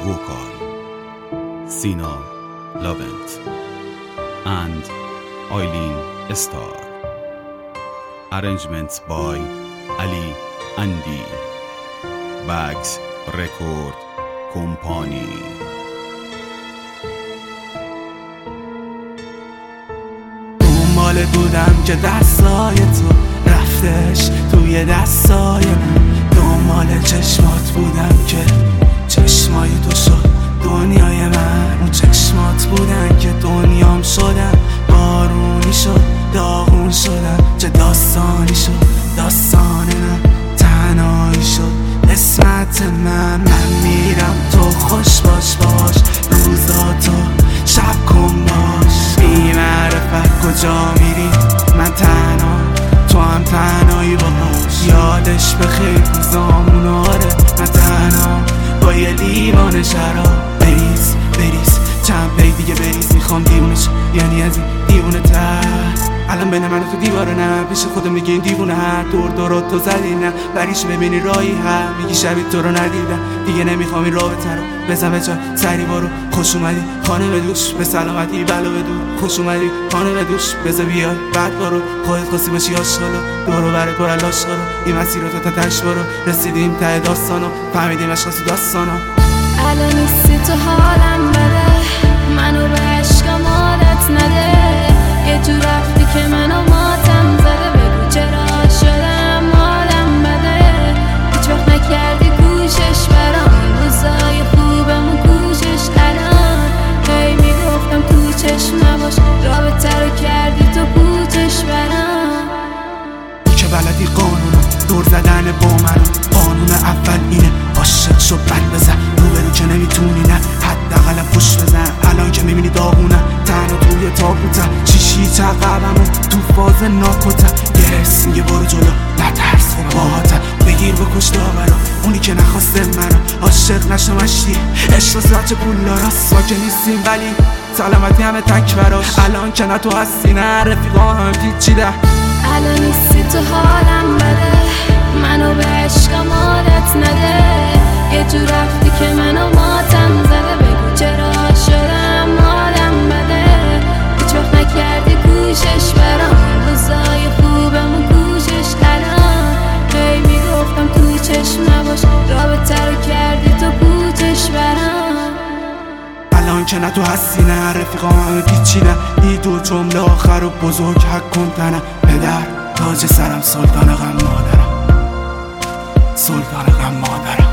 vocal Sina Lovent and Eileen Star. Arrangements by Ali Andy. Bags Record Company. دنبال بودم که دستای تو رفتش توی دستای من، دنبال چشمات بودم که چشمای تو شد دنیای من، اون چشمات بودن که دنیام شدم، بارونی شد داغون شدم، چه داستانی شد داستان من، تنهایی شد قسمت من میرم تو خوش باش روزاتو شب کن باش، بی معرفت کجا میری من تنها تو هم تنهایی باش، یادش بخیر زاموناره من تنها با یه لیوان شراب، بریز چند پی دیگه بریز، میخوام دیوونش یعنی از این دیوونه تر، الان بین من و تو دیواره نه، پیش خودم میگی این دیوونه هر دور تو زدی نه، بریش ببینی راهی هم میگی شبیه تو رو ندیدم، دیگه نمیخوام این رابطه رو بزن به جا، سری برو خوش اومدی خانه به دوش، به سلامتی بلا به دور، خوش اومدی خانه به دوش، بذار بیای بعد برو خودت خواستی باشی آشغالو، دورو بره پر لاشغالو، این مسیر رو تا تش برو، رسیدیم ته داستانو، فهمیدیم عشق تو داستانو. الان نیستی تو حالم بده، منو به عشقم عادت نده، یه جو رفتی که منو ماتم زده، بگو چرا شدم حالم بده، هیچ وقت نکردی کوشش برام، این روزای خوبمون کوشش الان، هی میگفتم تو چشم نباش، رابطه رو کردی تو پوچش برام، که بلدی قانونو دور زدن با من، قانون اول اینه عاشق شو بند بزن، روبرو که نمیتونی نه حداقل پوش بزن، الان که میبینی داغونم تنها توی تابوتم، شیشی چقبمو تو فاز ناکوتم، یه حس میگه برو جلو نترس باهاتم، بگیر بکش داورا اونی که نخواسته منو، عاشق نشو مشتی عشق و سرچه پولاراست، ما که نیستیم ولی سلامتی همه تک براش، الان که نه تو هستی نه رفیقا همه پیچیده، الان نیستی تو حالم بده، منو به عشقم عادت نده، یه جو رفتی که منو ماتم زده، بگو چرا شدم حالم بده، هیچ وقت نکردی کوشش برام، روزای خوبمون کوشش الان، هی میگفتم تو چشم نباش، رابطه رو کردی تو پوچش برام، الان که نه تو هستی نه رفیقا همه پیچیدن، این دو جمله آخر و بزرگ حق کن تنم، پدر تاج سرم سلطان غم مادرم، سلطان غم مادرم.